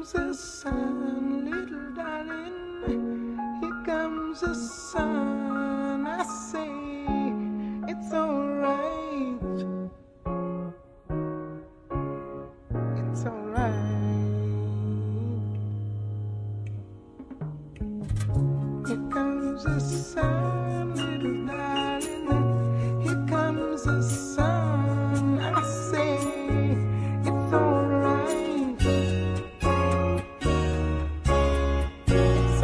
comes the sun, little darling. Here comes the sun. I say it's alright. It's alright. Here comes the sun, little darling. Here comes the sun. I say it's alright. It's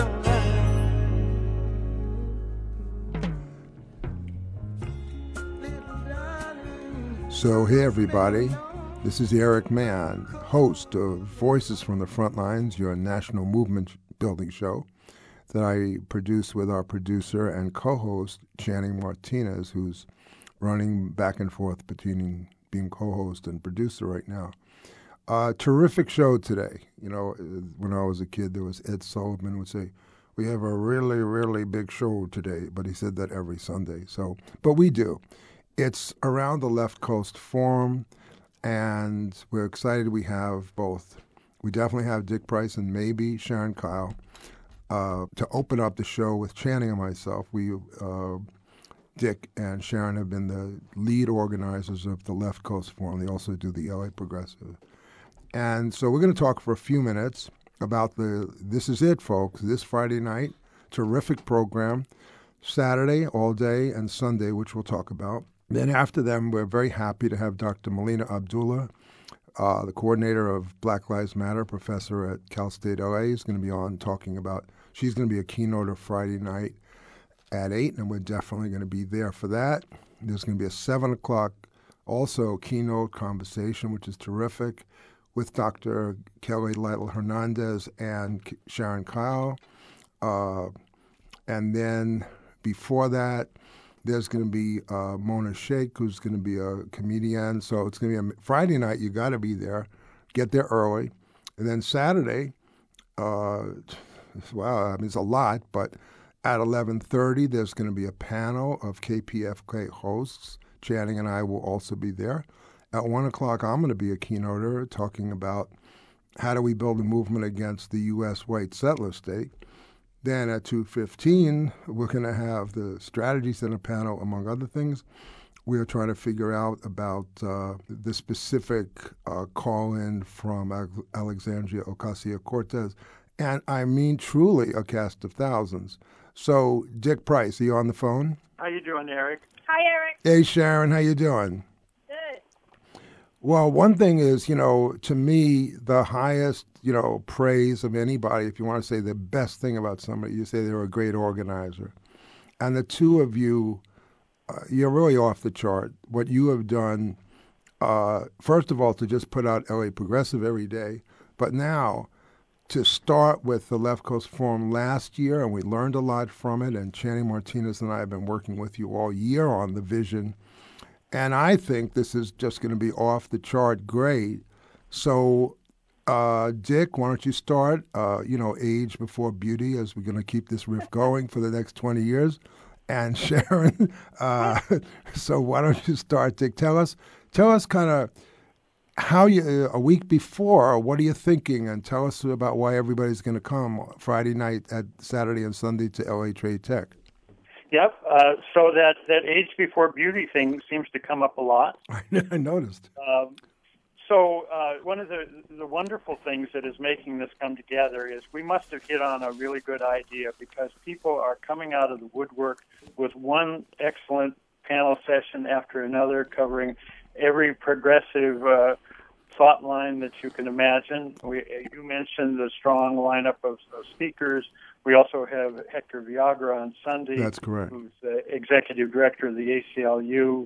alright. So, hey everybody, this is Eric Mann, host of Voices from the Frontlines, your national movement building show that I produce with our producer and co-host, Channing Martinez, who's running back and forth between being co-host and producer right now. Terrific show today. You know, when I was a kid, there was Ed Sullivan would say, we have a really, really big show today, but he said that every Sunday. But we do. It's around the Left Coast Forum, and we're excited we have both. We definitely have Dick Price and maybe Sharon Kyle to open up the show with Channing and myself. Dick and Sharon have been the lead organizers of the Left Coast Forum. They also do the LA Progressive. And so we're going to talk for a few minutes about this is it, folks, this Friday night, terrific program, Saturday all day and Sunday, which we'll talk about. Then after them, we're very happy to have Dr. Melina Abdullah, the coordinator of Black Lives Matter, professor at Cal State LA, is going to be on talking about, she's going to be a keynoter Friday night at 8, and we're definitely going to be there for that. There's going to be a 7 o'clock also keynote conversation, which is terrific, with Dr. Kelly Lytle Hernandez and Sharon Kyle. And then before that, there's going to be Mona Sheikh, who's going to be a comedian. So it's going to be a Friday night. You got to be there. Get there early. And then Saturday, wow, I mean, it's a lot, but at 11:30, there's going to be a panel of KPFK hosts. Channing and I will also be there. At 1 o'clock, I'm going to be a keynoter talking about how do we build a movement against the U.S. white settler state. Then at 2:15, we're going to have the Strategy Center panel, among other things. We are trying to figure out about the specific call-in from Alexandria Ocasio-Cortez. And I mean truly a cast of thousands. So, Dick Price, are you on the phone? How you doing, Eric? Hi, Eric. Hey, Sharon, how you doing? Good. Well, one thing is, to me, the highest, praise of anybody, if you want to say the best thing about somebody, you say they're a great organizer. And the two of you, you're really off the chart. What you have done, first of all, to just put out LA Progressive every day, but now to start with the Left Coast Forum last year, and we learned a lot from it, and Channing Martinez and I have been working with you all year on the vision. And I think this is just going to be off the chart great. So, Dick, why don't you start, age before beauty, as we're going to keep this riff going for the next 20 years. And Sharon, so why don't you start, Dick? Tell us kind of how a week before, what are you thinking? And tell us about why everybody's going to come Friday night, at Saturday and Sunday to LA Trade Tech. Yep. So that age before beauty thing seems to come up a lot. I noticed. So one of the wonderful things that is making this come together is we must have hit on a really good idea, because people are coming out of the woodwork with one excellent panel session after another, covering every progressive thought line that you can imagine. You mentioned the strong lineup of speakers. We also have Hector Viagra on Sunday. That's correct. Who's the executive director of the ACLU.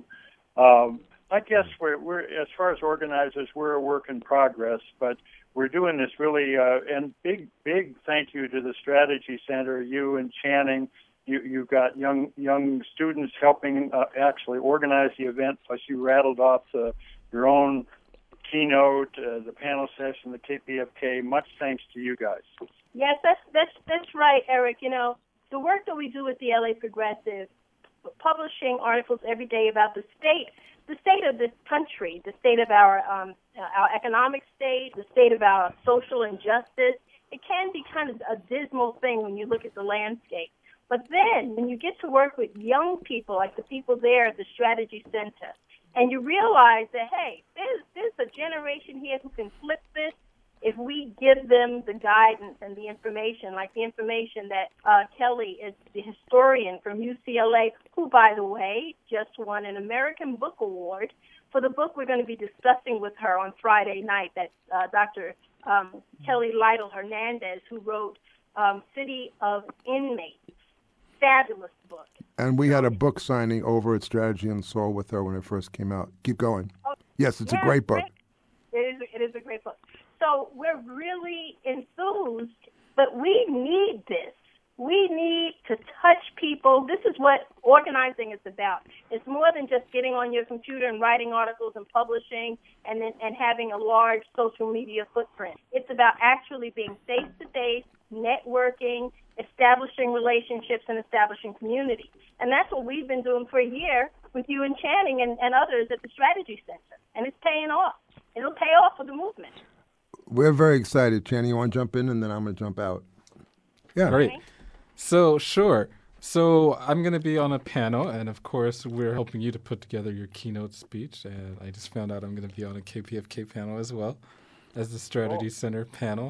I guess we're as far as organizers, we're a work in progress, but we're doing this really, and big thank you to the Strategy Center, you and Channing. You've got young students helping actually organize the event, plus you rattled off your own keynote, the panel session, the KPFK. Much thanks to you guys. Yes, that's right, Eric. The work that we do with the LA Progressive, publishing articles every day about the state of this country, the state of our our economic state, the state of our social injustice. It can be kind of a dismal thing when you look at the landscape. But then when you get to work with young people, like the people there at the Strategy Center, and you realize that, hey, there's a generation here who can flip this if we give them the guidance and the information, like the information that Kelly is the historian from UCLA, who, by the way, just won an American Book Award for the book we're going to be discussing with her on Friday night, that Dr. Kelly Lytle Hernandez, who wrote City of Inmates. Fabulous book. And we had a book signing over at Strategy and Soul with her when it first came out. Keep going. Oh, yes, it's a great book. It is a great book. So we're really enthused, but we need this. We need to touch people. This is what organizing is about. It's more than just getting on your computer and writing articles and publishing and having a large social media footprint. It's about actually being face-to-face, networking, establishing relationships, and establishing community. And that's what we've been doing for a year with you and Channing and others at the Strategy Center. And it's paying off. It'll pay off for the movement. We're very excited. Channing, you want to jump in, and then I'm going to jump out? Yeah. Great. So, sure. So I'm going to be on a panel, and of course, we're helping you to put together your keynote speech. And I just found out I'm going to be on a KPFK panel as well as the Strategy Center panel.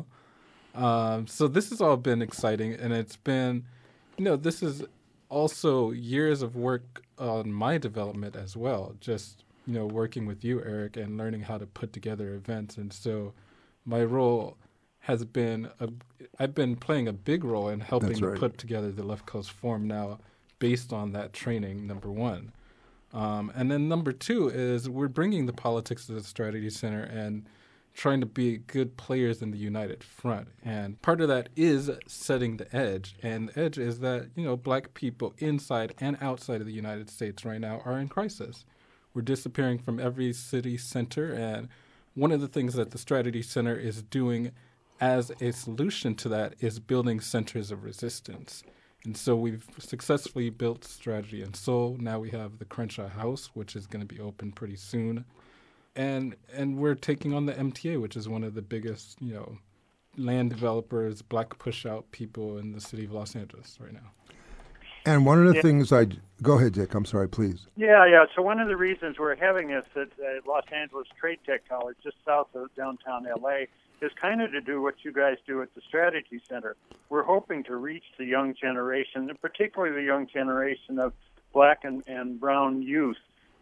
So this has all been exciting, and it's been, this is also years of work on my development as well, just, working with you, Eric, and learning how to put together events. And so my role has been, I've been playing a big role in helping to put together the Left Coast Forum now based on that training, number one. And then number two is we're bringing the politics to the Strategy Center and trying to be good players in the united front. And part of that is setting the edge. And the edge is that, black people inside and outside of the United States right now are in crisis. We're disappearing from every city center. And one of the things that the Strategy Center is doing as a solution to that is building centers of resistance. And so we've successfully built Strategy and Soul. Now we have the Crenshaw House, which is going to be open pretty soon. And we're taking on the MTA, which is one of the biggest, land developers, black push-out people in the city of Los Angeles right now. And one of the things go ahead, Dick. I'm sorry, please. Yeah. So one of the reasons we're having this at Los Angeles Trade Tech College, just south of downtown LA, is kind of to do what you guys do at the Strategy Center. We're hoping to reach the young generation, and particularly the young generation of black and brown youth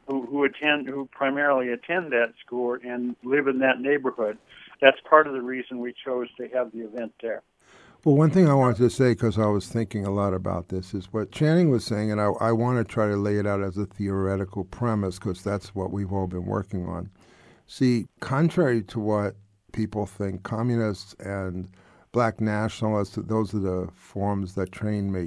who primarily attend that school and live in that neighborhood. That's part of the reason we chose to have the event there. Well, one thing I wanted to say, because I was thinking a lot about this, is what Channing was saying, and I want to try to lay it out as a theoretical premise, because that's what we've all been working on. See, contrary to what people think, communists and black nationalists, those are the forms that trained me,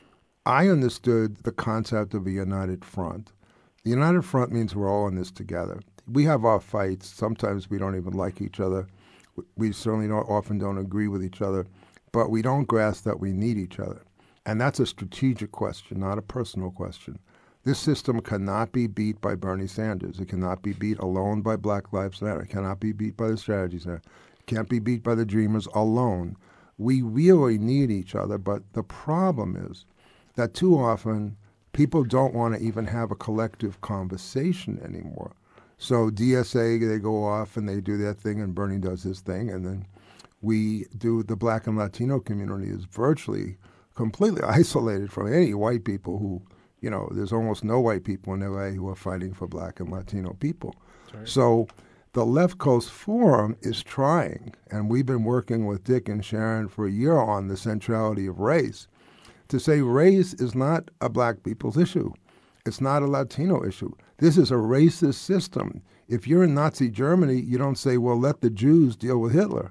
I understood the concept of a united front. The united front means we're all in this together. We have our fights. Sometimes we don't even like each other. We certainly often don't agree with each other. But we don't grasp that we need each other. And that's a strategic question, not a personal question. This system cannot be beat by Bernie Sanders. It cannot be beat alone by Black Lives Matter. It cannot be beat by the Strategy Center. It can't be beat by the Dreamers alone. We really need each other, but the problem is that too often people don't want to even have a collective conversation anymore. So DSA, they go off and they do their thing, and Bernie does his thing, and then we do, the black and Latino community is virtually completely isolated from any white people who, there's almost no white people in LA who are fighting for black and Latino people. Right. So the Left Coast Forum is trying, and we've been working with Dick and Sharon for a year on the centrality of race, to say race is not a black people's issue. It's not a Latino issue. This is a racist system. If you're in Nazi Germany, you don't say, well, let the Jews deal with Hitler.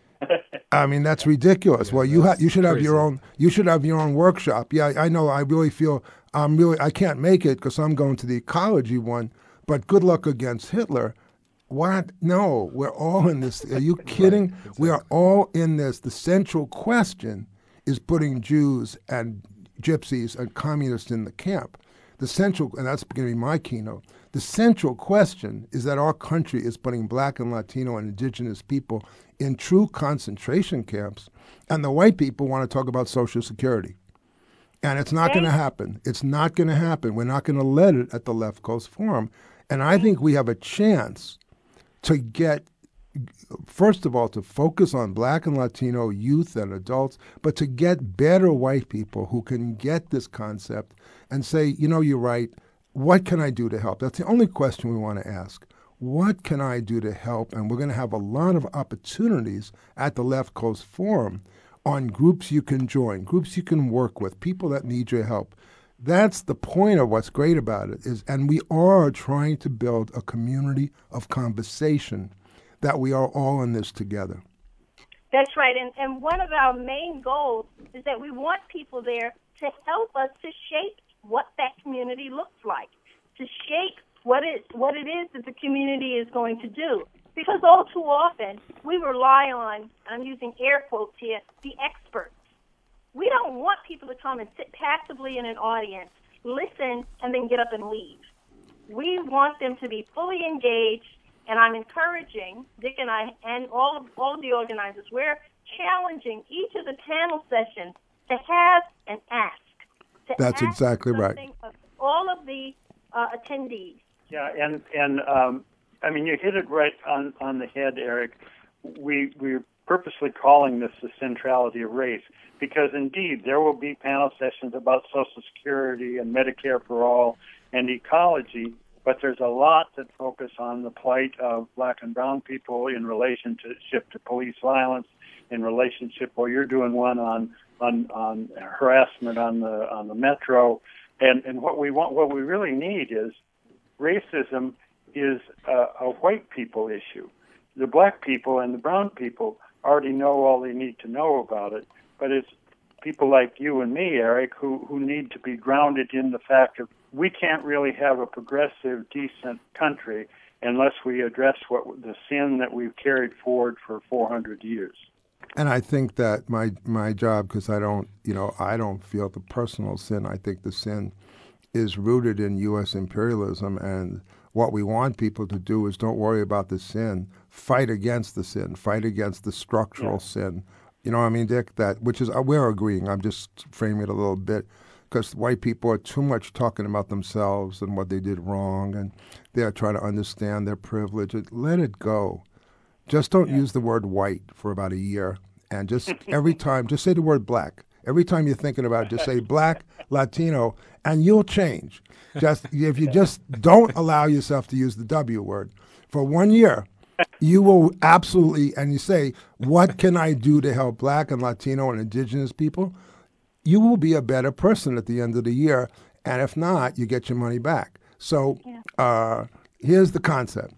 I mean, that's ridiculous. Yeah, well, you should have your own. You should have your own workshop. Yeah, I know. I really feel I can't make it because I'm going to the ecology one. But good luck against Hitler. What? No, we're all in this. Are you kidding? Right, exactly. We are all in this. The central question is putting Jews and gypsies and communists in the camp. The central, and that's going to be my keynote, the central question is that our country is putting Black and Latino and indigenous people in true concentration camps, and the white people want to talk about Social Security. And it's not going to happen. It's not going to happen. We're not going to let it at the Left Coast Forum. And I think we have a chance to get, first of all, to focus on Black and Latino youth and adults, but to get better white people who can get this concept and say, you know, you're right. What can I do to help? That's the only question we want to ask. What can I do to help? And we're going to have a lot of opportunities at the Left Coast Forum on groups you can join, groups you can work with, people that need your help. That's the point of what's great about it is, and we are trying to build a community of conversation that we are all in this together. That's right. And one of our main goals is that we want people there to help us to shape what that community looks like, to shape what it is that the community is going to do. Because all too often, we rely on, I'm using air quotes here, the experts. We don't want people to come and sit passively in an audience, listen, and then get up and leave. We want them to be fully engaged, and I'm encouraging, Dick and I, and all of the organizers, we're challenging each of the panel sessions to have an ask. That's exactly right. Of all of the attendees. Yeah, and I mean, you hit it right on the head, Eric. We're purposely calling this the centrality of race because, indeed, there will be panel sessions about Social Security and Medicare for all and ecology, but there's a lot that focus on the plight of Black and brown people in relationship to police violence, in relationship, well, you're doing one on harassment on the metro, and what we really need is racism is a white people issue. The Black people and the brown people already know all they need to know about it, but it's people like you and me, Eric, who need to be grounded in the fact of we can't really have a progressive, decent country unless we address the sin that we've carried forward for 400 years. And I think that my job, because I don't feel the personal sin. I think the sin is rooted in U.S. imperialism, and what we want people to do is don't worry about the sin, fight against the sin, fight against the structural sin. You know what I mean, Dick? Which is, we're agreeing. I'm just framing it a little bit because white people are too much talking about themselves and what they did wrong, and they're trying to understand their privilege. Let it go. Just don't use the word white for about a year, and just every time, just say the word Black. Every time you're thinking about it, just say Black, Latino, and you'll change. Just if you just don't allow yourself to use the W word for 1 year, you will absolutely, and you say, what can I do to help Black and Latino and indigenous people? You will be a better person at the end of the year, and if not, you get your money back. So here's the concept.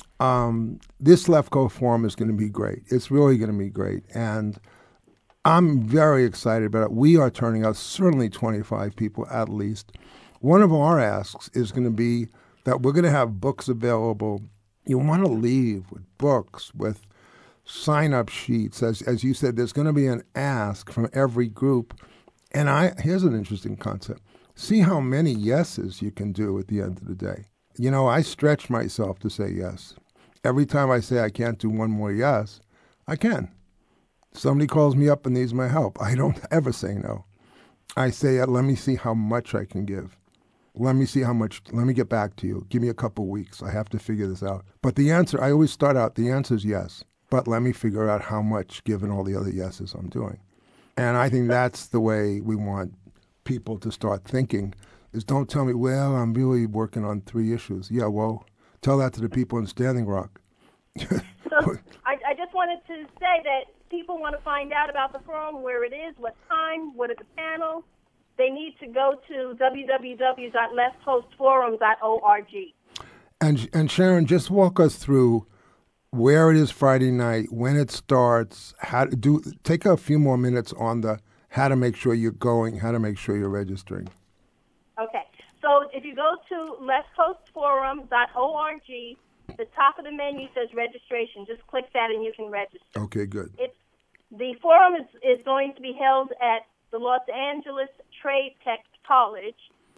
This Left Coast Forum is going to be great. It's really going to be great, and I'm very excited about it. We are turning out certainly 25 people at least. One of our asks is going to be that we're going to have books available. You want to leave with books, with sign-up sheets. As you said, there's going to be an ask from every group. And here's an interesting concept. See how many yeses you can do at the end of the day. You know, I stretch myself to say yes. Every time I say I can't do one more yes, I can. Somebody calls me up and needs my help. I don't ever say no. I say, let me see how much I can give. Let me see how much, let me get back to you. Give me a couple weeks. I have to figure this out. But the answer, I always start out, the answer is yes. But let me figure out how much given all the other yeses I'm doing. And I think that's the way we want people to start thinking, is don't tell me, well, I'm really working on 3 issues. Yeah, well, tell that to the people in Standing Rock. So I just wanted to say that people want to find out about the forum, where it is, what time, what are the panels. They need to go to www.leftcoastforum.org. And Sharon, just walk us through where it is Friday night, when it starts, take a few more minutes on how to make sure you're going, how to make sure you're registering. Okay. So if you go to leftcoastforum.org, the top of the menu says registration. Just click that and you can register. Okay, good. The forum is going to be held at the Los Angeles Trade Tech College,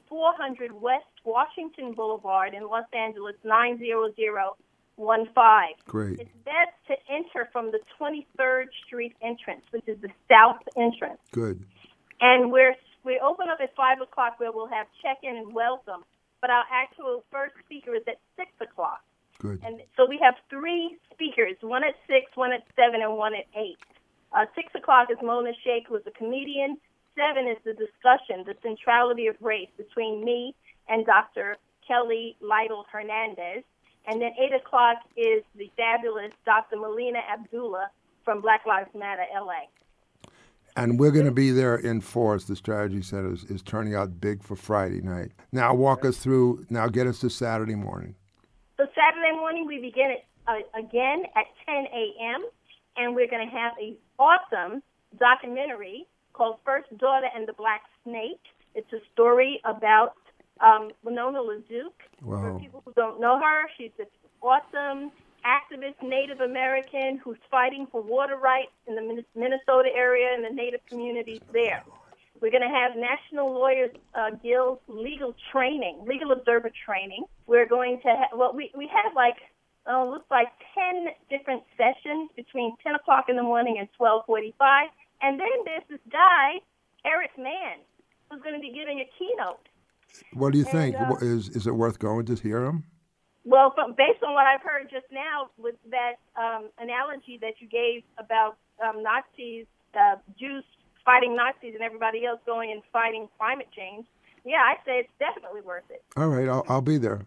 400 West Washington Boulevard in Los Angeles, 90015. Great. It's best to enter from the 23rd Street entrance, which is the south entrance. Good. And we open up at 5 o'clock, where we'll have check-in and welcome. But our actual first speaker is at 6 o'clock. Good. And so we have 3 speakers, one at 6, one at 7, and one at 8. 6 o'clock is Mona Sheikh, who is a comedian. 7 is the discussion, the centrality of race, between me and Dr. Kelly Lytle Hernandez. And then 8 o'clock is the fabulous Dr. Melina Abdullah from Black Lives Matter, LA. And we're going to be there in force. The Strategy Center is turning out big for Friday night. Now walk us through, now get us to Saturday morning. So Saturday morning, we begin again at 10 a.m., and we're going to have an awesome documentary called First Daughter and the Black Snake. It's a story about Winona LaDuke. Wow. For people who don't know her, she's an awesome activist Native American who's fighting for water rights in the Minnesota area and the Native communities there. We're going to have National Lawyers Guild legal observer training. We're going to have, we have looks like 10 different sessions between 10 o'clock in the morning and 12:45. And then there's this guy, Eric Mann, who's going to be giving a keynote. What do you think? Is it worth going to hear him? Well, based on what I've heard just now with that analogy that you gave about Nazis, Jews fighting Nazis and everybody else going and fighting climate change, yeah, I say it's definitely worth it. All right, I'll be there.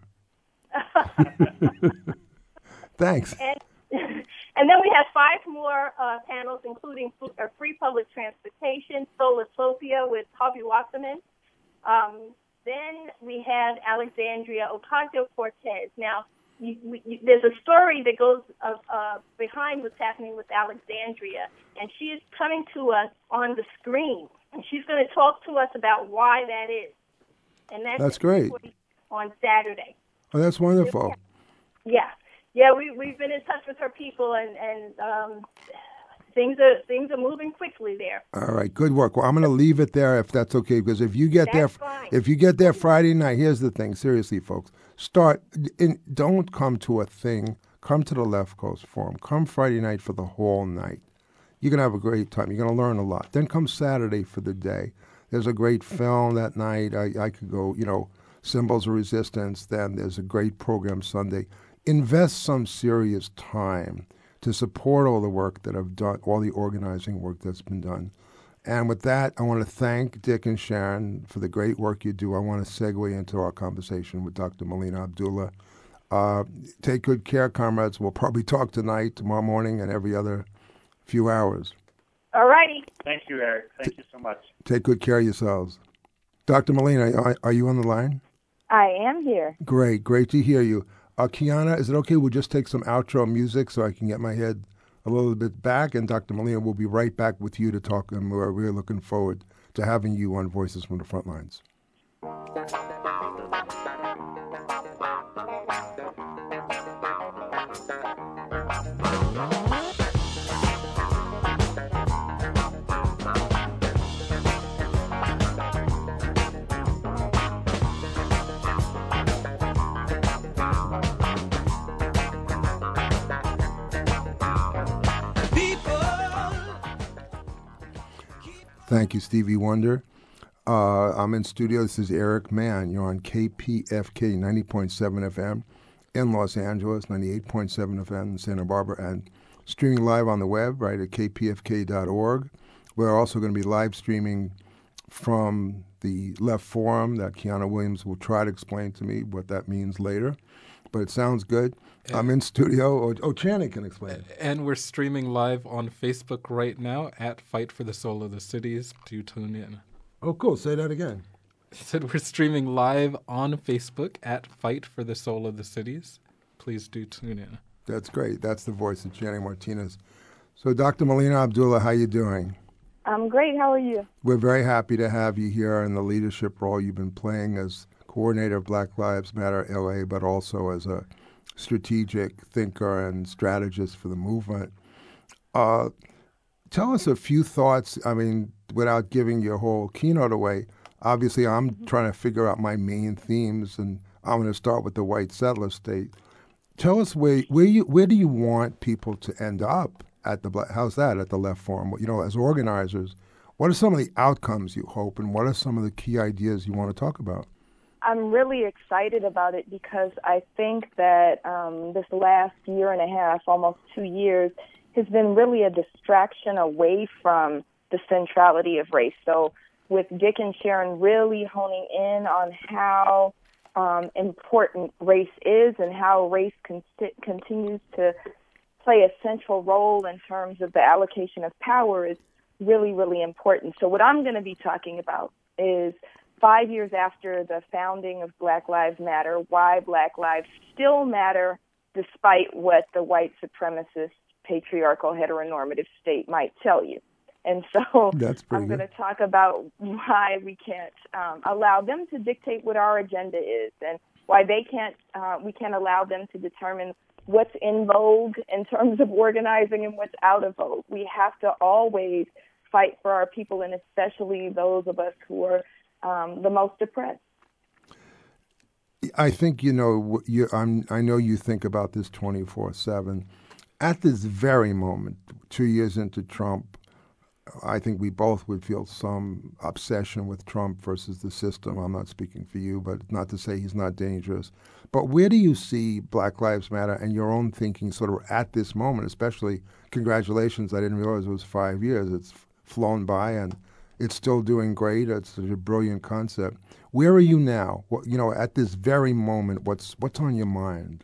Thanks. And then we have 5 more panels, including free public transportation, Solar-Topia with Harvey Wasserman. Then we have Alexandria Ocasio-Cortez. Now, there's a story that goes behind what's happening with Alexandria, and she is coming to us on the screen, and she's going to talk to us about why that is. And that's great. On Saturday. Oh, that's wonderful. Yeah. Yeah, we've been in touch with her people, and things are moving quickly there. All right, good work. Well, I'm going to leave it there if that's okay, because if you get there Friday night, here's the thing. Seriously, folks, don't come to a thing. Come to the Left Coast Forum. Come Friday night for the whole night. You're going to have a great time. You're going to learn a lot. Then come Saturday for the day. There's a great film that night. I could go, Symbols of Resistance. Then there's a great program Sunday. Invest some serious time to support all the work that I've done, all the organizing work that's been done. And with that, I want to thank Dick and Sharon for the great work you do. I want to segue into our conversation with Dr. Melina Abdullah. Take good care, comrades. We'll probably talk tonight, tomorrow morning, and every other few hours. All righty. Thank you, Eric. Thank you so much. Take good care of yourselves. Dr. Melina, are you on the line? I am here. Great to hear you. Kiana, is it okay? We'll just take some outro music so I can get my head a little bit back, and Dr. Melina will be right back with you to talk, and we're really looking forward to having you on Voices from the Front Lines. Thank you, Stevie Wonder. I'm in studio. This is Eric Mann. You're on KPFK 90.7 FM in Los Angeles, 98.7 FM in Santa Barbara, and streaming live on the web, right, at kpfk.org. We're also going to be live streaming from the Left Forum that Kiana Williams will try to explain to me what that means later. But it sounds good. I'm in studio. Channing can explain. And we're streaming live on Facebook right now at Fight for the Soul of the Cities. Do tune in. Oh, cool. Say that again. I said we're streaming live on Facebook at Fight for the Soul of the Cities. Please do tune in. That's great. That's the voice of Channing Martinez. So, Dr. Melina Abdullah, how you doing? I'm great. How are you? We're very happy to have you here in the leadership role you've been playing as coordinator of Black Lives Matter LA, but also as a strategic thinker and strategist for the movement. Tell us a few thoughts, without giving your whole keynote away, Obviously, I'm trying to figure out my main themes, and I'm going to start with the white settler state. Tell us where do you want people to end up at the how's that at the Left Forum? You know, as organizers, what are some of the outcomes you hope, and what are some of the key ideas you want to talk about? I'm really excited about it because I think that this last year and a half, almost 2 years, has been really a distraction away from the centrality of race. So with Dick and Sharon really honing in on how important race is and how race continues to play a central role in terms of the allocation of power is really, really important. So what I'm going to be talking about is 5 years after the founding of Black Lives Matter, why Black lives still matter despite what the white supremacist, patriarchal, heteronormative state might tell you. And so I'm going to talk about why we can't allow them to dictate what our agenda is, and why we can't allow them to determine what's in vogue in terms of organizing and what's out of vogue. We have to always fight for our people, and especially those of us who are the most oppressed. I think, I know you think about this 24/7. At this very moment, 2 years into Trump, I think we both would feel some obsession with Trump versus the system. I'm not speaking for you, but not to say he's not dangerous. But where do you see Black Lives Matter and your own thinking sort of at this moment, especially, congratulations, I didn't realize it was 5 years. It's flown by and it's still doing great. It's such a brilliant concept. Where are you now? At this very moment, what's on your mind?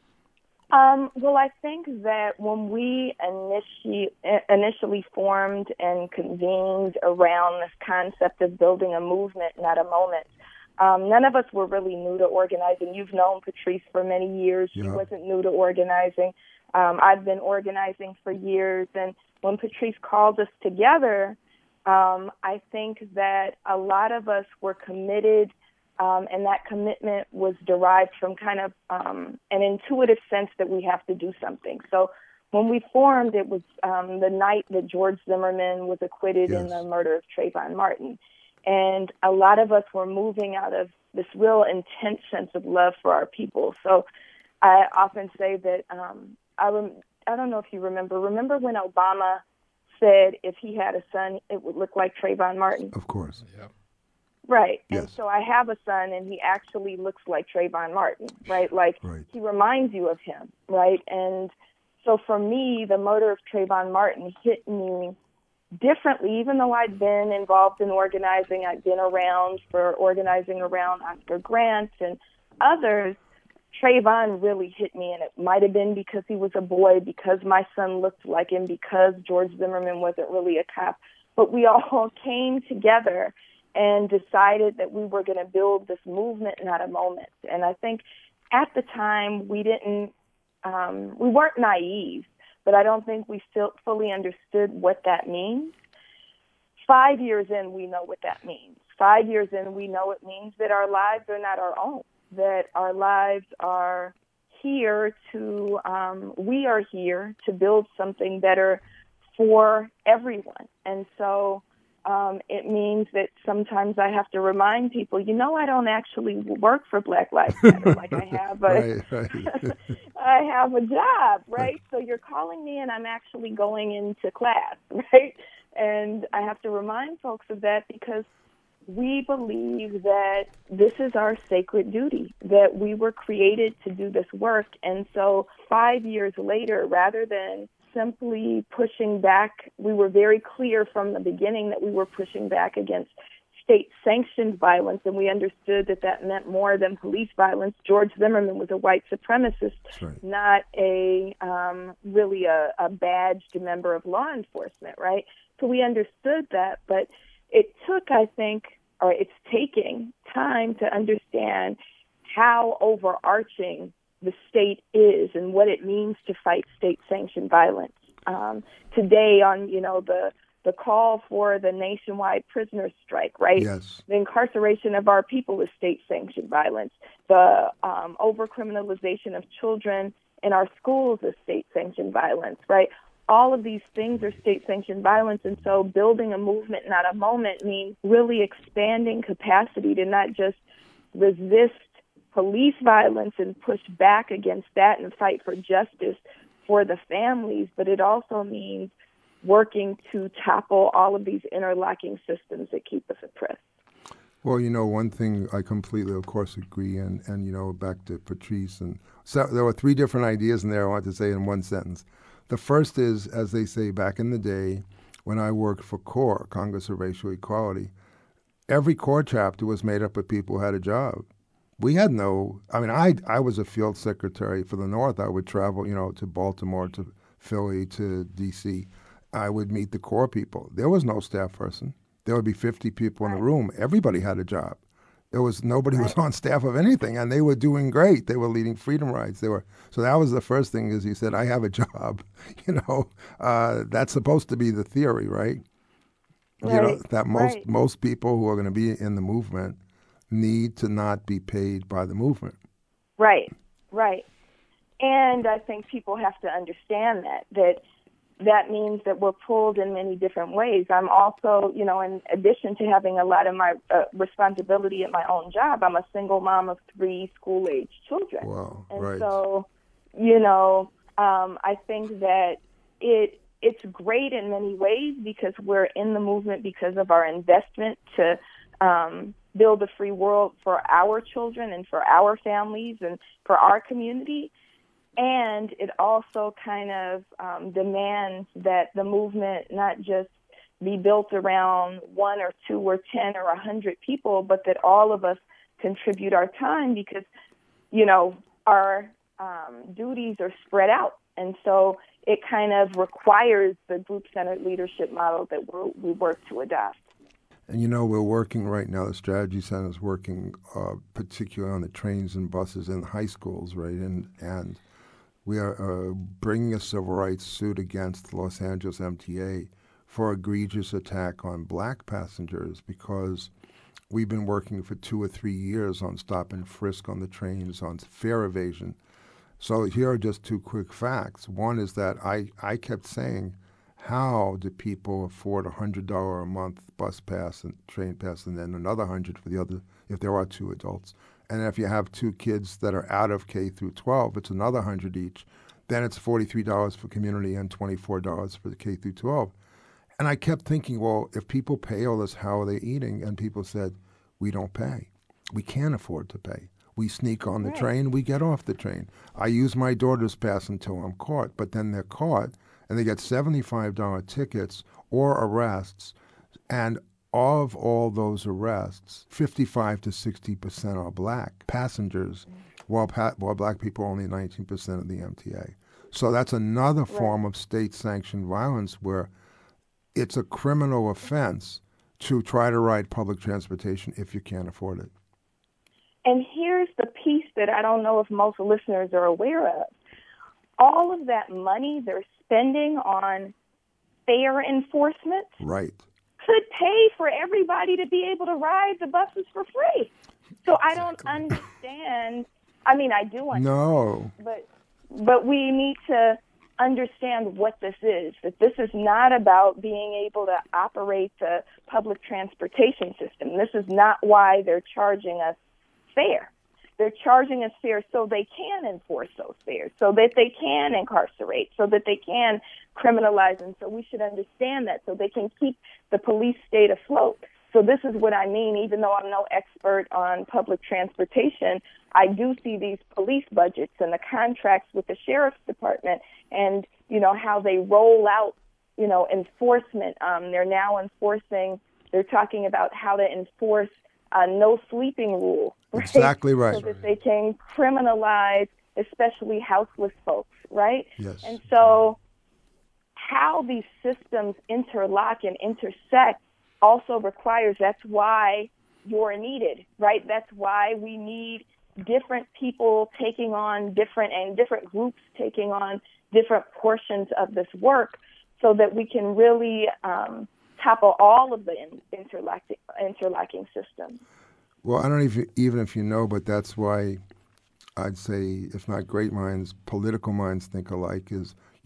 Well, I think that when we initially formed and convened around this concept of building a movement, not a moment, none of us were really new to organizing. You've known Patrice for many years. She wasn't new to organizing. I've been organizing for years. And when Patrice called us together, I think that a lot of us were committed, and that commitment was derived from kind of an intuitive sense that we have to do something. So when we formed, it was the night that George Zimmerman was acquitted in the murder of Trayvon Martin. And a lot of us were moving out of this real intense sense of love for our people. So I often say that I don't know if you remember when Obama said if he had a son, it would look like Trayvon Martin. Of course. Yeah. Right. Yes. And so I have a son, and he actually looks like Trayvon Martin, right? Like, he reminds you of him, right? And so for me, the murder of Trayvon Martin hit me differently, even though I'd been involved in organizing. I'd been around for organizing around Oscar Grant and others. Trayvon really hit me, and it might have been because he was a boy, because my son looked like him, because George Zimmerman wasn't really a cop. But we all came together and decided that we were going to build this movement, not a moment. And I think at the time we weren't naive, but I don't think we still fully understood what that means. 5 years in, we know what that means. 5 years in, we know it means that our lives are not our own, that our lives are here we are here to build something better for everyone. And so it means that sometimes I have to remind people, I don't actually work for Black Lives Matter. Like I have I have a job, right? So you're calling me and I'm actually going into class, right? And I have to remind folks of that because we believe that this is our sacred duty, that we were created to do this work. And so 5 years later, rather than simply pushing back, we were very clear from the beginning that we were pushing back against state-sanctioned violence, and we understood that that meant more than police violence. George Zimmerman was a white supremacist, not really a badged member of law enforcement, right? So we understood that, but it took, I think, or it's taking time to understand how overarching the state is and what it means to fight state-sanctioned violence. Today on, the call for the nationwide prisoner strike, right? Yes. The incarceration of our people is state-sanctioned violence. The over-criminalization of children in our schools is state-sanctioned violence, right? all of these things are state-sanctioned violence, and so building a movement, not a moment, means really expanding capacity to not just resist police violence and push back against that and fight for justice for the families, but it also means working to topple all of these interlocking systems that keep us oppressed. Well, one thing I completely, of course, agree, and back to Patrice, and so there were three different ideas in there I want to say in one sentence. The first is, as they say back in the day, when I worked for CORE, Congress of Racial Equality, every CORE chapter was made up of people who had a job. We had I was a field secretary for the North. I would travel, to Baltimore, to Philly, to D.C. I would meet the CORE people. There was no staff person. There would be 50 people in the room. Everybody had a job. Nobody was on staff of anything, and they were doing great. They were leading freedom rides. So that was the first thing. Is he said, "I have a job." That's supposed to be the theory, right? Right. That most people who are going to be in the movement need to not be paid by the movement. Right. And I think people have to understand that means that we're pulled in many different ways. I'm also, in addition to having a lot of my responsibility at my own job, I'm a single mom of 3 school-age children. Wow, and right. so, I think that it's great in many ways because we're in the movement because of our investment to build a free world for our children and for our families and for our community. And it also kind of demands that the movement not just be built around 1 or 2 or 10 or 100 people, but that all of us contribute our time because, our duties are spread out. And so it kind of requires the group-centered leadership model that we work to adopt. And we're working right now, the Strategy Center is working particularly on the trains and buses in high schools, right? And we are bringing a civil rights suit against the Los Angeles MTA for egregious attack on black passengers because we've been working for 2 or 3 years on stop and frisk on the trains, on fare evasion. So here are just 2 quick facts. One is that I kept saying, how do people afford $100 a month bus pass and train pass and then another $100 for the other if there are 2 adults? And if you have 2 kids that are out of K through 12, it's another $100 each. Then it's $43 for community and $24 for the K through 12. And I kept thinking, well, if people pay all this, how are they eating? And people said, we don't pay. We can't afford to pay. We sneak on the train, we get off the train. I use my daughter's pass until I'm caught, but then they're caught and they get $75 tickets or arrests. And of all those arrests, 55 to 60% are black passengers, while black people are only 19% of the MTA. So that's another form of state-sanctioned violence where it's a criminal offense to try to ride public transportation if you can't afford it. And here's the piece that I don't know if most listeners are aware of. All of that money they're spending on fare enforcement could pay for everybody to be able to ride the buses for free. So I don't understand. I mean, I do understand. No. But we need to understand what this is, that this is not about being able to operate the public transportation system. This is not why they're charging us fare. They're charging us fare so they can enforce those fares, so that they can incarcerate, so that they can criminalize. And so we should understand that so they can keep the police state afloat. So this is what I mean. Even though I'm no expert on public transportation, I do see these police budgets and the contracts with the sheriff's department and, how they roll out, enforcement. They're talking about how to enforce a no sleeping rule. Right? Exactly right. So that they can criminalize especially houseless folks, right? Yes. And so how these systems interlock and intersect also requires, that's why you're needed, right? That's why we need different people taking on different groups taking on different portions of this work so that we can really topple all of the interlocking systems. Well, I don't even if you know, but that's why I'd say, if not great minds, political minds think alike, is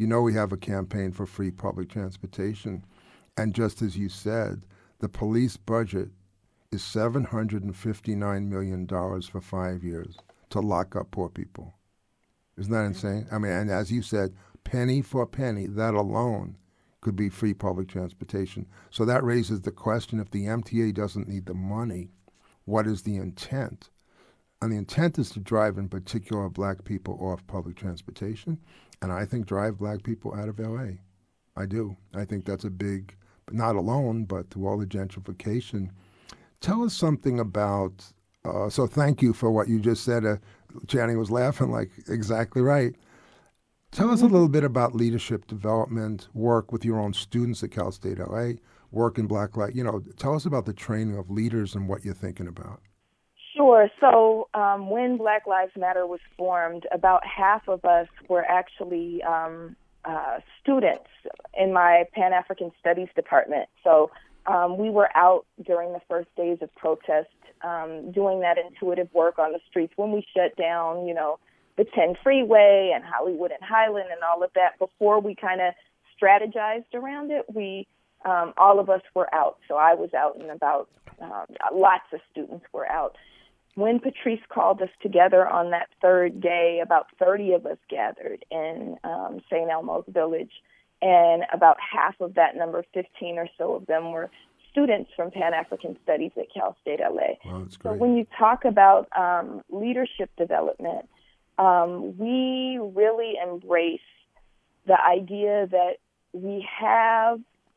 You know we have a campaign for free public transportation. And just as you said, the police budget is $759 million for 5 years to lock up poor people. Isn't that insane? I mean, and as you said, penny for penny, that alone could be free public transportation. So that raises the question, if the MTA doesn't need the money, what is the intent? And the intent is to drive, in particular, black people off public transportation, and I think drive black people out of L.A. I do. I think that's a big, not alone, but through all the gentrification. Tell us something about, so thank you for what you just said. Channing was laughing like, exactly right. Tell us a little bit about leadership development, work with your own students at Cal State LA, work in Black Lives. Tell us about the training of leaders and what you're thinking about. Sure. So when Black Lives Matter was formed, about half of us were actually students in my Pan-African Studies department. So we were out during the first days of protest doing that intuitive work on the streets when we shut down, the 10 freeway and Hollywood and Highland and all of that. Before we kind of strategized around it, we all of us were out. So I was out, and about lots of students were out. When Patrice called us together on that third day, about 30 of us gathered in St. Elmo's Village, and about half of that number, 15 or so of them, were students from Pan-African Studies at Cal State LA. Wow, that's great. So when you talk about leadership development, we really embrace the idea that we have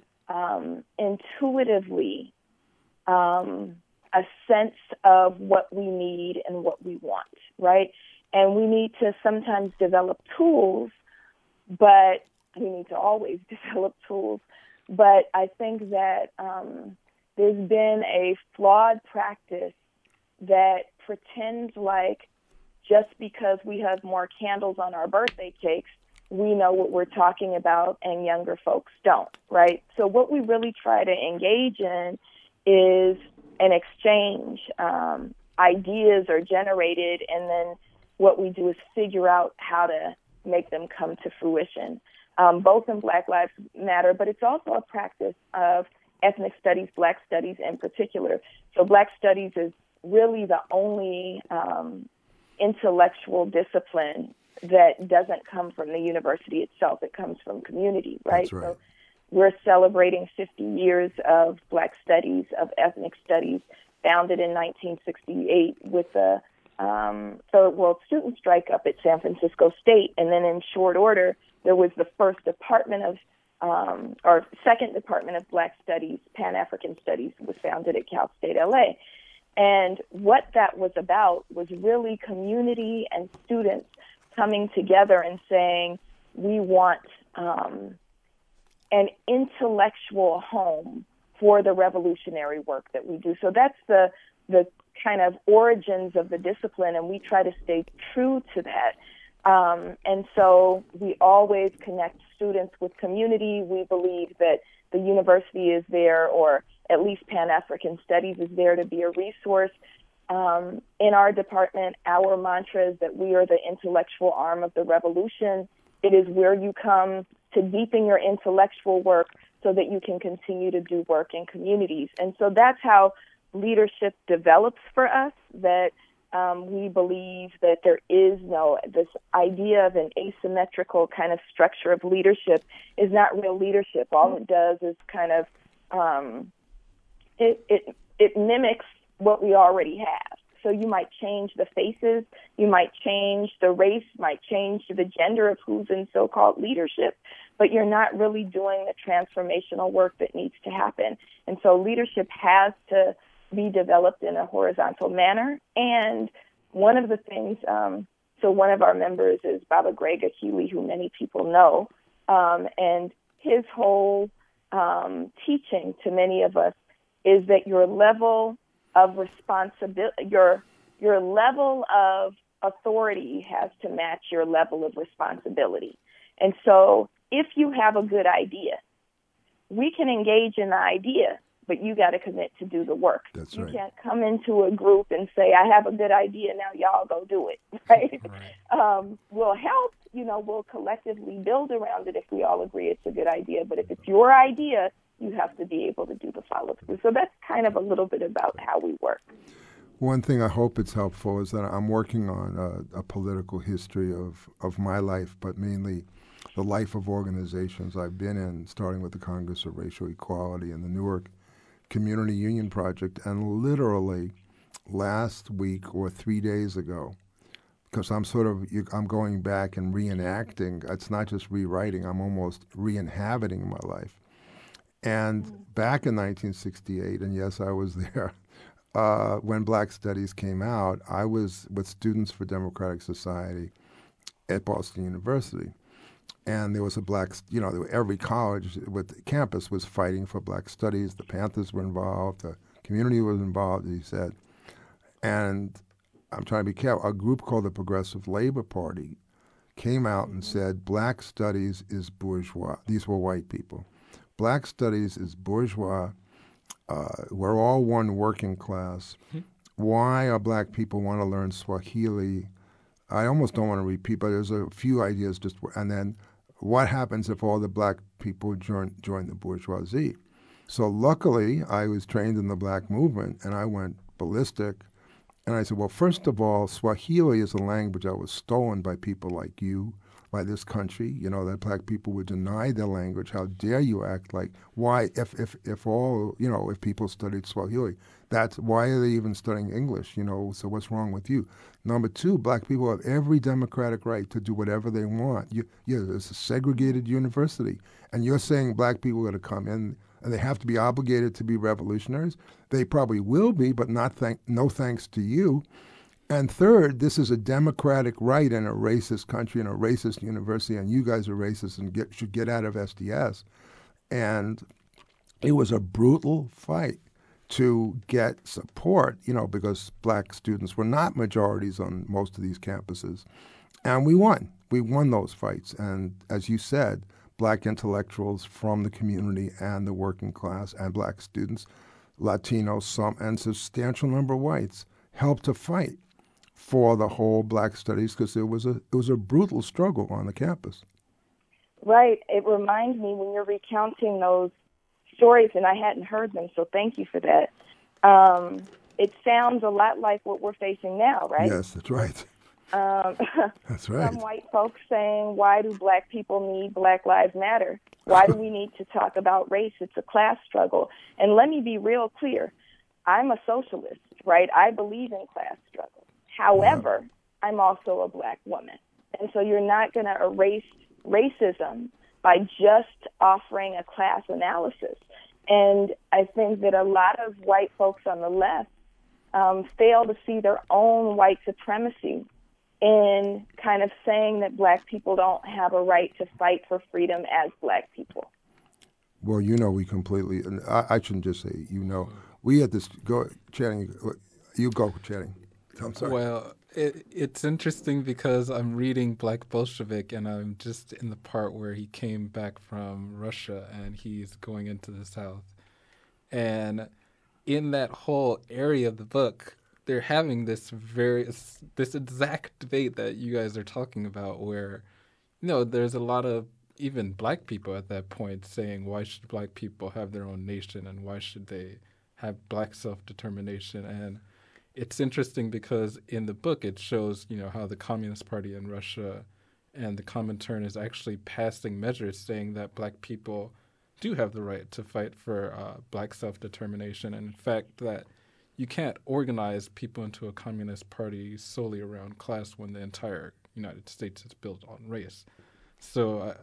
intuitively a sense of what we need and what we want, right? And we need to sometimes develop tools, but we need to always develop tools. But I think that there's been a flawed practice that pretends like just because we have more candles on our birthday cakes, we know what we're talking about and younger folks don't, right? So what we really try to engage in is an exchange. Ideas are generated, and then what we do is figure out how to make them come to fruition, both in Black Lives Matter, but it's also a practice of ethnic studies, Black studies in particular. So Black studies is really the only intellectual discipline that doesn't come from the university itself. It comes from community, right? That's right. So we're celebrating 50 years of Black studies, of ethnic studies, founded in 1968 with the Third World Student Strike up at San Francisco State. And then in short order, there was the first department of, or second department of Black Studies, Pan-African Studies, was founded at Cal State LA. And what that was about was really community and students coming together and saying, we want an intellectual home for the revolutionary work that we do. So that's the kind of origins of the discipline, and we try to stay true to that. And so we always connect students with community. We believe that the university is there, or at least Pan-African Studies is there to be a resource. In our department, our mantra is that we are the intellectual arm of the revolution. It is where you come to deepen your intellectual work so that you can continue to do work in communities. And so that's how leadership develops for us, that we believe that there is this idea of an asymmetrical kind of structure of leadership is not real leadership. All it does is kind of, it mimics what we already have. So you might change the faces, you might change the race, might change the gender of who's in so-called leadership, but you're not really doing the transformational work that needs to happen. And so leadership has to be developed in a horizontal manner. And one of the things, so one of our members is Baba Grega Healy, who many people know, and his whole teaching to many of us is that your level of responsibility, your level of authority has to match your level of responsibility. And so if you have a good idea, we can engage in the idea, but you got to commit to do the work. That's you right. can't come into a group and say, I have a good idea, now y'all go do it, right? We'll help we'll collectively build around it if we all agree it's a good idea. But if it's your idea, you have to be able to do the follow through. So that's kind of a little bit about how we work. One thing I hope it's helpful is that I'm working on a political history of my life, but mainly the life of organizations I've been in, starting with the Congress of Racial Equality and the Newark Community Union Project, and literally last week or 3 days ago, because I'm going back and reenacting. It's not just rewriting, I'm almost re-inhabiting my life. And back in 1968, and yes, I was there, when Black Studies came out, I was with Students for Democratic Society at Boston University. And there was every college with campus was fighting for Black Studies. The Panthers were involved, the community was involved, he said. And I'm trying to be careful, a group called the Progressive Labor Party came out and said, Black Studies is bourgeois. These were white people. Black Studies is bourgeois. We're all one working class. Why are Black people want to learn Swahili? I almost don't want to repeat, but there's a few ideas and then what happens if all the Black people join the bourgeoisie? So luckily, I was trained in the Black movement, and I went ballistic. And I said, well, first of all, Swahili is a language that was stolen by people like you, by this country, that Black people would deny their language. How dare you act like, why, if people studied Swahili, why are they even studying English, so what's wrong with you? Number two, Black people have every democratic right to do whatever they want. It's a segregated university, and you're saying Black people are going to come in and they have to be obligated to be revolutionaries? They probably will be, but no thanks to you. And third, this is a democratic right in a racist country, in a racist university, and you guys are racist and should get out of SDS. And it was a brutal fight to get support, because Black students were not majorities on most of these campuses. And we won. We won those fights. And as you said, Black intellectuals from the community and the working class and Black students, Latinos, and substantial number of whites helped to fight for the whole Black Studies, because it was a brutal struggle on the campus. Right. It reminds me when you're recounting those stories, and I hadn't heard them, so thank you for that. It sounds a lot like what we're facing now, right? Yes, that's right. That's right. Some white folks saying, why do Black people need Black Lives Matter? Why do we need to talk about race? It's a class struggle. And let me be real clear. I'm a socialist, right? I believe in class struggle. However, I'm also a Black woman. And so you're not going to erase racism by just offering a class analysis. And I think that a lot of white folks on the left fail to see their own white supremacy in kind of saying that Black people don't have a right to fight for freedom as Black people. Well, we completely, and I shouldn't just say, we had this, go, Channing, you go, Channing. I'm sorry. Well, it's interesting because I'm reading Black Bolshevik, and I'm just in the part where he came back from Russia and he's going into the South. And in that whole area of the book, they're having this exact debate that you guys are talking about, where, there's a lot of even Black people at that point saying, why should Black people have their own nation, and why should they have Black self-determination? And it's interesting because in the book it shows, how the Communist Party in Russia and the Comintern is actually passing measures saying that Black people do have the right to fight for Black self-determination, and in fact that you can't organize people into a communist party solely around class when the entire United States is built on race. So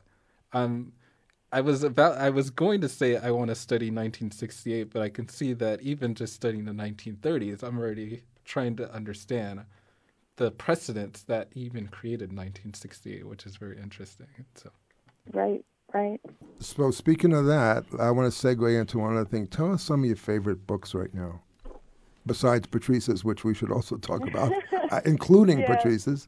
I was going to say I want to study 1968, but I can see that even just studying the 1930s, I'm already trying to understand the precedents that even created 1968, which is very interesting. So. Right. So speaking of that, I want to segue into one other thing. Tell us some of your favorite books right now, besides Patrice's, which we should also talk about, including Patrice's.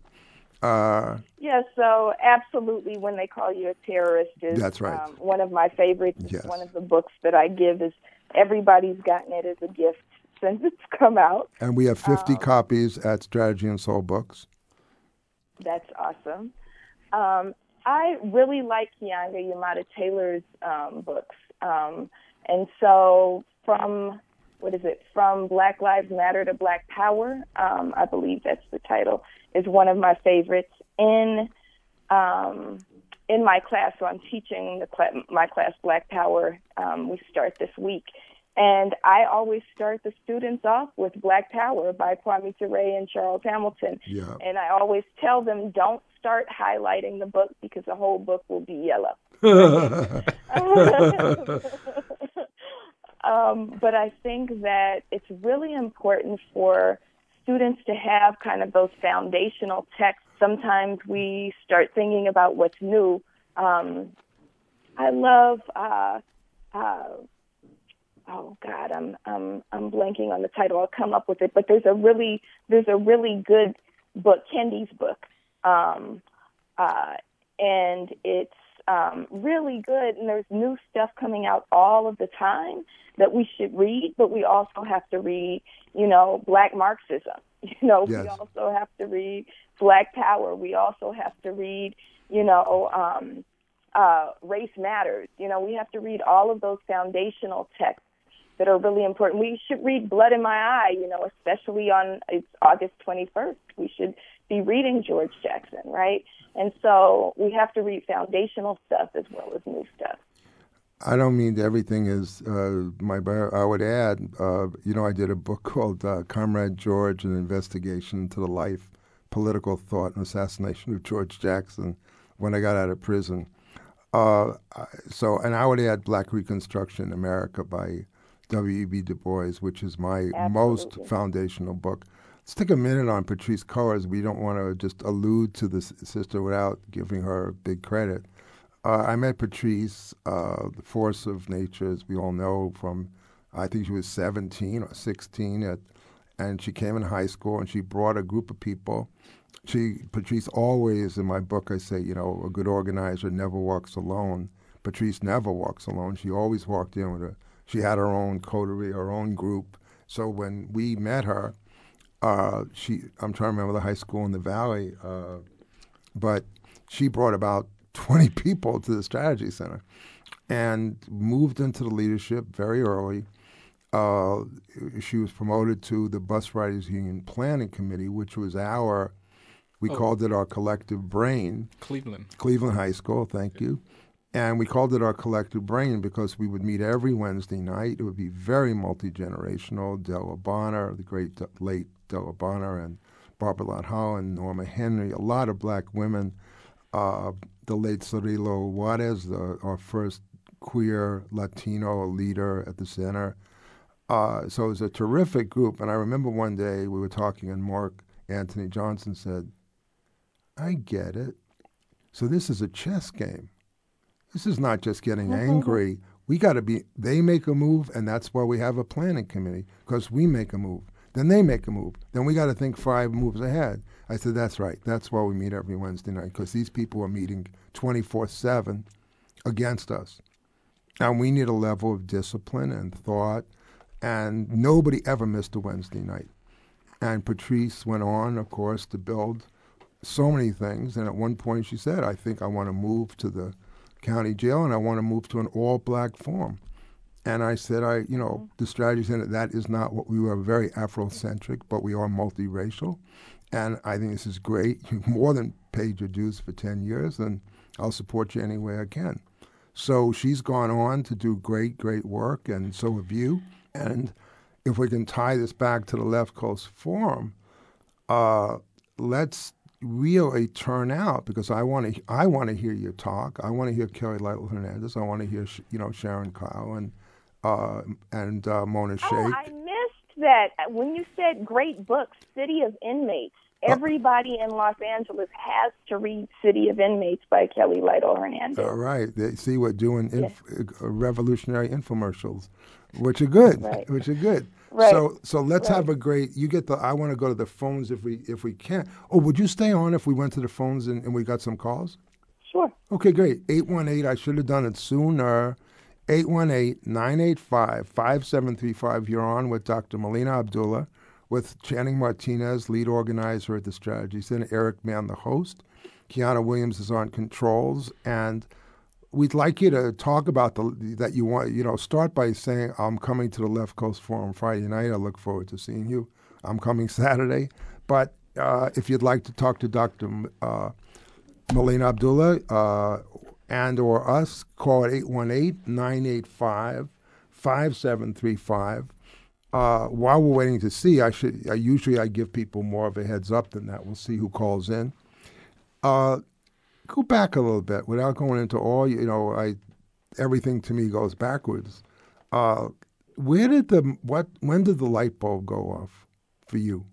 So absolutely, When They Call You a Terrorist is that's right. One of my favorites. Yes. One of the books that I give is everybody's gotten it as a gift since it's come out. And we have 50 copies at Strategy and Soul Books. That's awesome. I really like Keeanga-Yamahtta Taylor's books. And so from Black Lives Matter to Black Power, I believe that's the title, is one of my favorites. In my class, so I'm teaching my class Black Power. We start this week. And I always start the students off with Black Power by Kwame Ture and Charles Hamilton. Yeah. And I always tell them, don't start highlighting the book because the whole book will be yellow. But I think that it's really important for students to have kind of those foundational texts. Sometimes we start thinking about what's new. I love oh God, I'm blanking on the title. I'll come up with it. But there's a really good book, Kendi's book, and it's really good. And there's new stuff coming out all of the time that we should read. But we also have to read, Black Marxism. Yes. We also have to read Black Power. We also have to read, Race Matters. We have to read all of those foundational texts that are really important. We should read Blood in My Eye, especially it's August 21st. We should be reading George Jackson, right? And so we have to read foundational stuff as well as new stuff. I don't mean everything is my bio. I would add, I did a book called Comrade George, an investigation into the life, political thought, and assassination of George Jackson when I got out of prison. And I would add Black Reconstruction in America by W.E.B. Du Bois, which is my most foundational book. Let's take a minute on Patrisse Cullors. We don't want to just allude to this sister without giving her big credit. I met Patrisse, the force of nature, as we all know, from, I think she was 17 or 16, and she came in high school, and she brought a group of people. Patrisse always, in my book, I say, a good organizer never walks alone. Patrisse never walks alone. She always walked in with she had her own coterie, her own group. So when we met her, I'm trying to remember the high school in the Valley, but she brought about 20 people to the Strategy Center and moved into the leadership very early. She was promoted to the Bus Riders Union Planning Committee, which was we called it our collective brain. Cleveland High School, thank you. And we called it our collective brain because we would meet every Wednesday night. It would be very multi-generational. Della Bonner, the great late Della Bonner, and Barbara Lott Holland, Norma Henry, a lot of Black women. The late Cirilo Juarez, our first queer Latino leader at the center. So it was a terrific group. And I remember one day we were talking and Mark Anthony Johnson said, I get it. So this is a chess game. This is not just getting angry. We got to they make a move, and that's why we have a planning committee, because we make a move. Then they make a move. Then we got to think 5 moves ahead. I said, that's right. That's why we meet every Wednesday night, because these people are meeting 24/7 against us. And we need a level of discipline and thought, and nobody ever missed a Wednesday night. And Patrisse went on, of course, to build so many things. And at one point she said, I think I want to move to the county jail, and I want to move to an all-Black forum. And I said, the Strategy Center, that is not what we were, very Afrocentric, but we are multiracial. And I think this is great. You've more than paid your dues for 10 years, and I'll support you any way I can. So she's gone on to do great, great work, and so have you. And if we can tie this back to the Left Coast Forum, let's really turn out, because I want to hear you talk. I want to hear Kelly Lytle Hernandez. I want to hear Sharon Kyle and Mona Sheikh. Oh, I missed that when you said great books, City of Inmates. Everybody in Los Angeles has to read City of Inmates by Kelly Lytle Hernandez. All right. See, we're doing revolutionary infomercials, which are good. Right. Which are good. Right. So let's have a great. You get I want to go to the phones if we can. Oh, would you stay on if we went to the phones and we got some calls? Sure. Okay, great. 818. I should have done it sooner. 818-985-5735. You're on with Dr. Melina Abdullah, with Channing Martinez, lead organizer at the Strategy Center, Eric Mann, the host. Kiana Williams is on controls, and we'd like you to talk about that you want. Start by saying, "I'm coming to the Left Coast Forum Friday night. I look forward to seeing you. I'm coming Saturday." But if you'd like to talk to Dr. Melina Abdullah and or us, call at 818-985-5735. While we're waiting to see, usually I give people more of a heads up than that. We'll see who calls in. Go back a little bit without going into all. Everything to me goes backwards. When did the light bulb go off for you?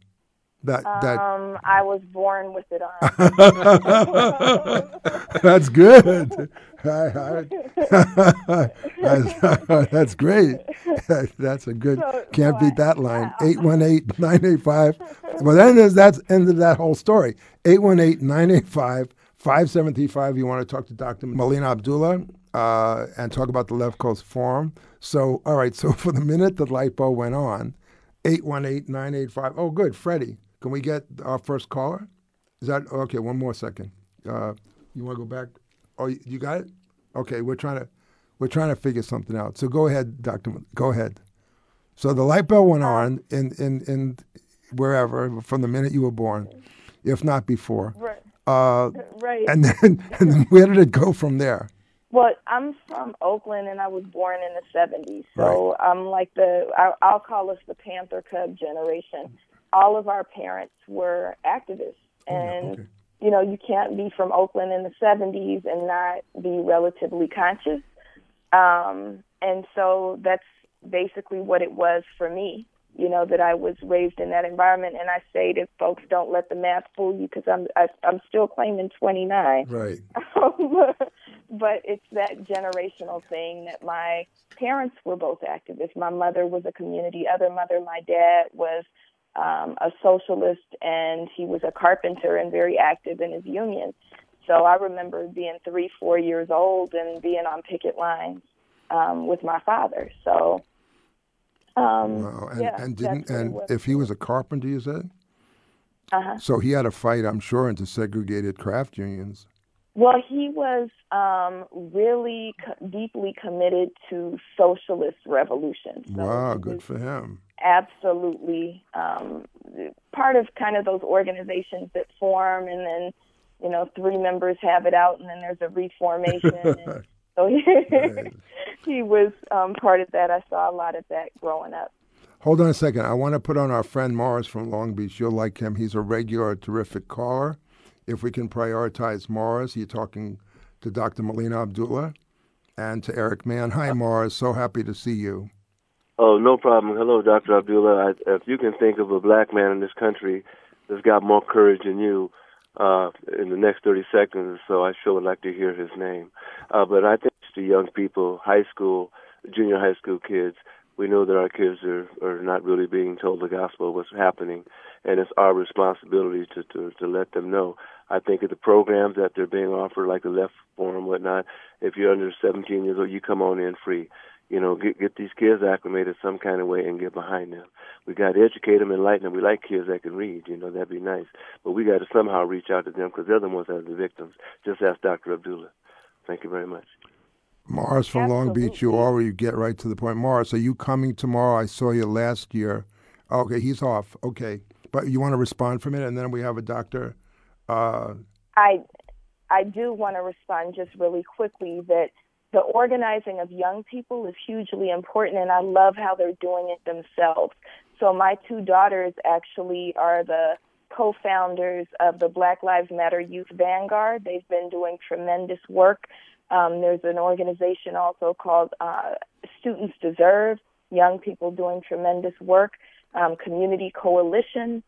I was born with it on. That's good. That's great. That's a good. Can't beat that line. 818-985. Well, that's ended that whole story. 818-985-5735. You want to talk to Dr. Melina Abdullah and talk about the Left Coast Forum. So, all right. So for the minute the light bulb went on, 818-985. Oh, good, Freddie. Can we get our first caller? Is that okay? One more second. You want to go back? Oh, you got it? Okay, we're trying to figure something out. So go ahead, Doctor. Go ahead. So the light bulb went on in wherever from the minute you were born, if not before. Right. Right. And then where did it go from there? Well, I'm from Oakland, and I was born in the 70s. So right. I'm like I'll call us the Panther Cub generation. All of our parents were activists, and you can't be from Oakland in the 70s and not be relatively conscious. And so that's basically what it was for me, that I was raised in that environment. And I say to folks, don't let the math fool you, because I'm still claiming 29. Right. But it's that generational thing that my parents were both activists. My mother was a community other mother. My dad was a socialist, and he was a carpenter and very active in his union. So I remember being 3-4 years old and being on picket lines with my father. So, wow. And if he was a carpenter, you said? Uh-huh. So he had a fight, I'm sure, into segregated craft unions. Well, he was really deeply committed to socialist revolution. So wow, good for him. Absolutely part of kind of those organizations that form, and then 3 members have it out, and then there's a reformation. And so he was part of that. I saw a lot of that growing up. Hold on a second. I want to put on our friend Morris from Long Beach. You'll like him. He's a regular, terrific caller. If we can prioritize Morris, you're talking to Dr. Melina Abdullah and to Eric Mann. Hi, Morris. So happy to see you. Oh, no problem. Hello, Dr. Abdullah. If you can think of a black man in this country that's got more courage than you in the next 30 seconds or so, I sure would like to hear his name. But I think to young people, high school, junior high school kids, we know that our kids are not really being told the gospel of what's happening, and it's our responsibility to let them know. I think of the programs that they're being offered, like the Left Forum, whatnot. If you're under 17 years old, you come on in free. Get these kids acclimated some kind of way and get behind them. We got to educate them, enlighten them. We like kids that can read, that'd be nice. But we got to somehow reach out to them, because they're the ones that are the victims. Just ask Dr. Abdullah. Thank you very much. Morris from Long Beach, you already get right to the point. Morris, are you coming tomorrow? I saw you last year. Okay, he's off. Okay. But you want to respond for a minute, and then we have a doctor? I do want to respond just really quickly that the organizing of young people is hugely important, and I love how they're doing it themselves. So my 2 daughters actually are the co-founders of the Black Lives Matter Youth Vanguard. They've been doing tremendous work. There's an organization also called Students Deserve, young people doing tremendous work. Community Coalition,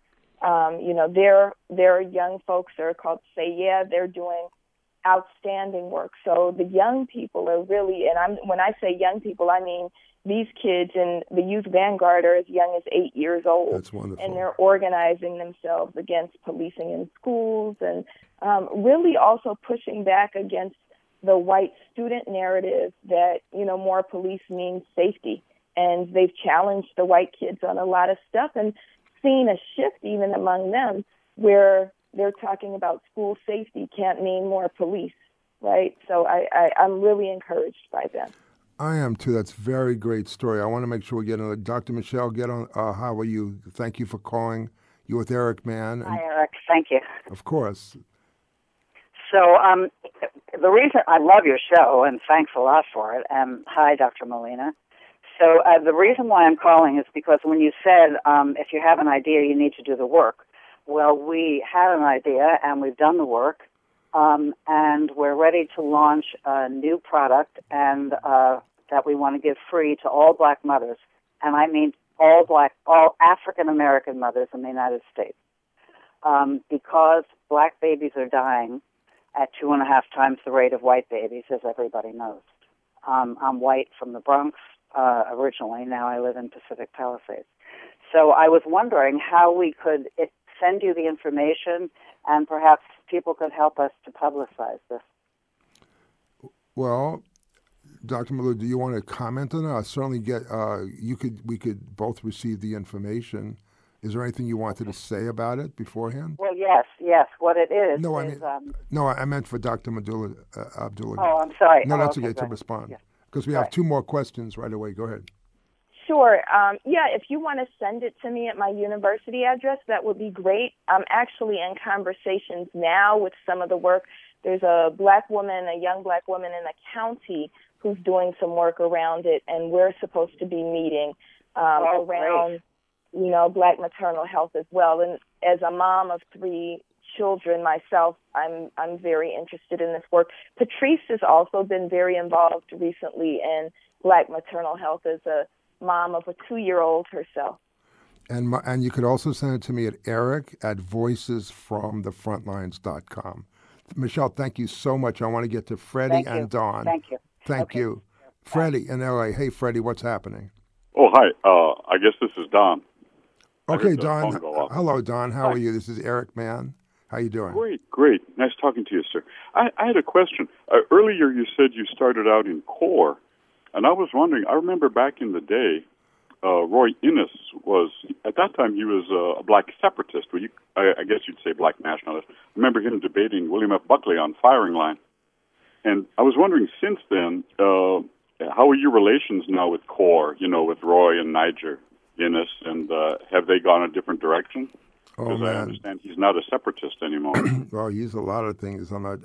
their young folks are called Say Yeah. They're doing outstanding work. So the young people are really, and when I say young people, I mean these kids in the Youth Vanguard are as young as 8 years old. That's wonderful. And they're organizing themselves against policing in schools, and really also pushing back against the white student narrative that, more police means safety. And they've challenged the white kids on a lot of stuff and seen a shift even among them where they're talking about school safety can't mean more police, right? So I'm really encouraged by them. I am too. That's a very great story. I want to make sure we get on. Dr. Michelle, get on. How are you? Thank you for calling. You're with Eric Mann. Hi, Eric. Thank you. Of course. So the reason I love your show, and thanks a lot for it, and hi, Dr. Molina. So the reason why I'm calling is because when you said if you have an idea, you need to do the work. Well, we had an idea, and we've done the work, and we're ready to launch a new product and that we want to give free to all black mothers, and I mean all African-American mothers in the United States. Because black babies are dying at 2.5 times the rate of white babies, as everybody knows. I'm white from the Bronx originally. Now I live in Pacific Palisades. So I was wondering how we could send you the information and perhaps people could help us to publicize this. Well, Dr. Malou, do you want to comment on that? I'll certainly get, we could both receive the information. Is there anything you wanted to say about it beforehand? Well, yes. What it is No, I meant for Dr. Abdullah. Oh, I'm sorry. No, that's okay to respond. Because we have 2 more questions right away. Go ahead. Sure. If you want to send it to me at my university address, that would be great. I'm actually in conversations now with some of the work. There's a young black woman in the county who's doing some work around it, and we're supposed to be meeting around, black maternal health as well. And as a mom of 3 children myself, I'm very interested in this work. Patrice has also been very involved recently in black maternal health as a mom of a 2-year-old herself. And you could also send it to me at eric@voicesfromthefrontlines.com. Michelle, thank you so much. I want to get to Freddie and Don. Thank you. Thank you. Freddie in L.A. Hey, Freddie, what's happening? Oh, hi. I guess this is Don. Okay, Don. Hello, Don. How are you? This is Eric Mann. How you doing? Great. Nice talking to you, sir. I had a question. Earlier you said you started out in CORE, and I was wondering, I remember back in the day, Roy Innis was, at that time he was a black separatist. I guess you'd say black nationalist. I remember him debating William F. Buckley on firing line. And I was wondering, since then, how are your relations now with CORE, with Roy and Niger Innis, and have they gone a different direction? Because I understand he's not a separatist anymore. Well, he's a lot of things. I'm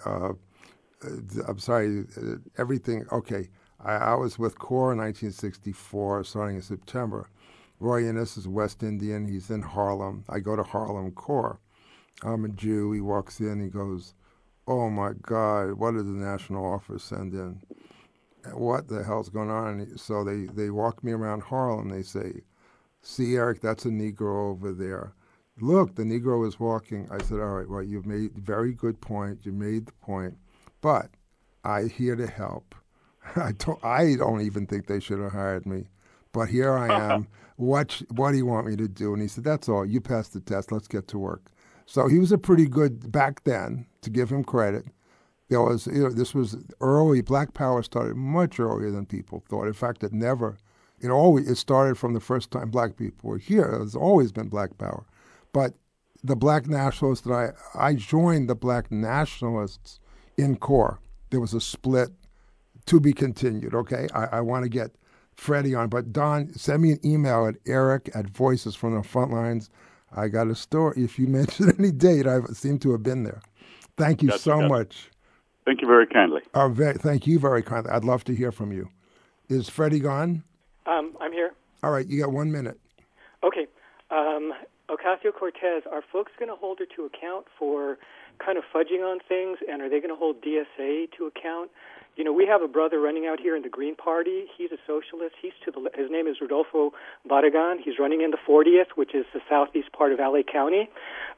sorry, everything. Okay, I was with CORE in 1964, starting in September. Roy Innis is West Indian. He's in Harlem. I go to Harlem CORE. I'm a Jew. He walks in. He goes, "Oh, my God, what did the national office send in? What the hell's going on?" So they walk me around Harlem. They say, "See, Eric, that's a Negro over there. Look, the Negro is walking." I said, "All right, well, you've made a very good point. You made the point. But I'm here to help. I don't even think they should have hired me. But here I am. What do you want me to do?" And he said, "That's all. You passed the test. Let's get to work." So he was a pretty good, back then, to give him credit. There was, this was early. Black Power started much earlier than people thought. In fact, it started from the first time black people were here. There's always been Black Power. But the black nationalists I joined the black nationalists in CORE. There was a split to be continued, okay? I want to get Freddie on. But Don, send me an email at eric@voicesfromthefrontlines. I got a story. If you mention any date, I seem to have been there. Thank you so much. Thank you very kindly. Thank you very kindly. I'd love to hear from you. Is Freddie gone? I'm here. All right, you got 1 minute. Okay. Ocasio-Cortez, are folks going to hold her to account for kind of fudging on things, and are they going to hold DSA to account? We have a brother running out here in the Green Party. He's a socialist. His name is Rodolfo Barragan. He's running in the 40th, which is the southeast part of LA County.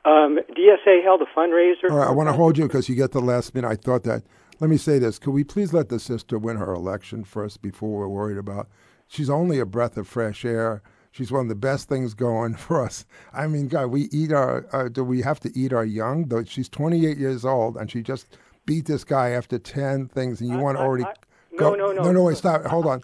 DSA held a fundraiser. All right, I want to hold you because you get the last minute. I thought that. Let me say this. Could we please let the sister win her election first before we're worried about? She's only a breath of fresh air. She's one of the best things going for us. I mean, God, we do we have to eat our young? Though she's 28 years old, and she just beat this guy after 10 things, and you want to already go? No, wait, stop. Hold on.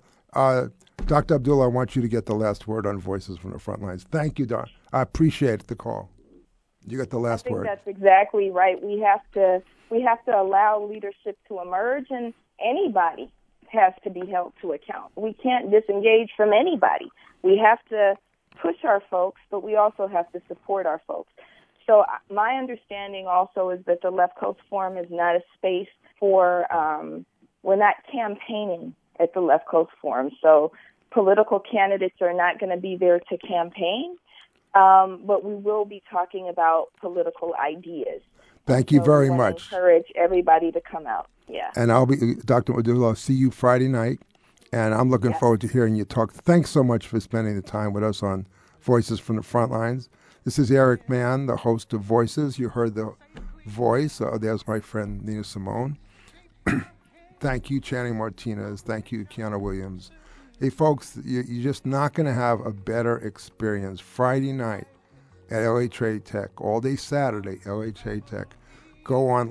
Dr. Abdullah, I want you to get the last word on Voices from the Front Lines. Thank you, Don. I appreciate the call. You got the last word. I think that's exactly right. We have to allow leadership to emerge, and anybody has to be held to account. We can't disengage from anybody. We have to push our folks, but we also have to support our folks. So my understanding also is that the Left Coast Forum is not a space for, we're not campaigning at the Left Coast Forum. So political candidates are not going to be there to campaign, but we will be talking about political ideas. Thank you very much. Encourage everybody to come out. Yeah. And Dr. Medulla, I'll see you Friday night, and I'm looking forward to hearing you talk. Thanks so much for spending the time with us on Voices from the Frontlines. This is Eric Mann, the host of Voices. You heard the voice. There's my friend Nina Simone. Thank you, Channing Martinez. Thank you, Kiana Williams. Hey, folks, you're just not going to have a better experience Friday night at LA Trade Tech, all day Saturday, LA Trade Tech. Go on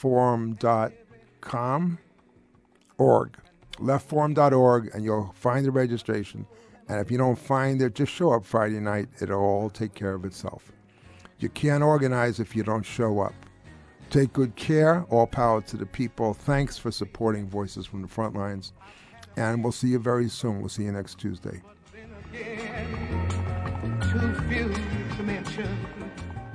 leftforum.org, and you'll find the registration. And if you don't find it, just show up Friday night. It'll all take care of itself. You can't organize if you don't show up. Take good care. All power to the people. Thanks for supporting Voices from the Frontlines. And we'll see you very soon. We'll see you next Tuesday. Too few to mention.